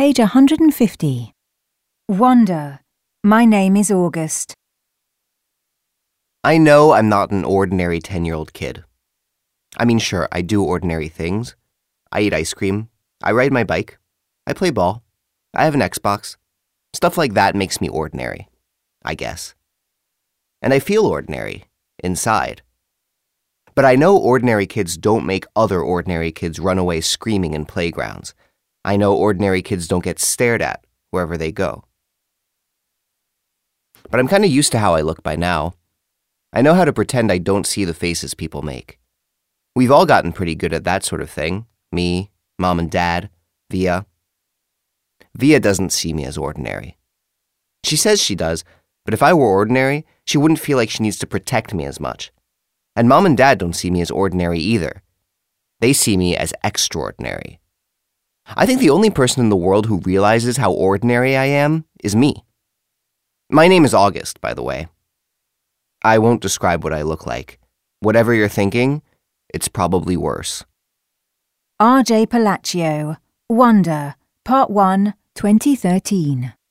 Page 150. Wonder. My name is August. I know I'm not an ordinary 10-year-old kid. I mean, sure, I do ordinary things. I eat ice cream. I ride my bike. I play ball. I have an Xbox. Stuff like that makes me ordinary, I guess. And I feel ordinary, inside. But I know ordinary kids don't make other ordinary kids run away screaming in playgrounds. I know ordinary kids don't get stared at wherever they go. But I'm kind of used to how I look by now. I know how to pretend I don't see the faces people make. We've all gotten pretty good at that sort of thing. Me, Mom and Dad, Via. Via doesn't see me as ordinary. She says she does, but if I were ordinary, she wouldn't feel like she needs to protect me as much. And Mom and Dad don't see me as ordinary either. They see me as extraordinary. I think the only person in the world who realizes how ordinary I am is me. My name is August, by the way. I won't describe what I look like. Whatever you're thinking, it's probably worse. R.J. Palacio. Wonder. Part 1, 2013.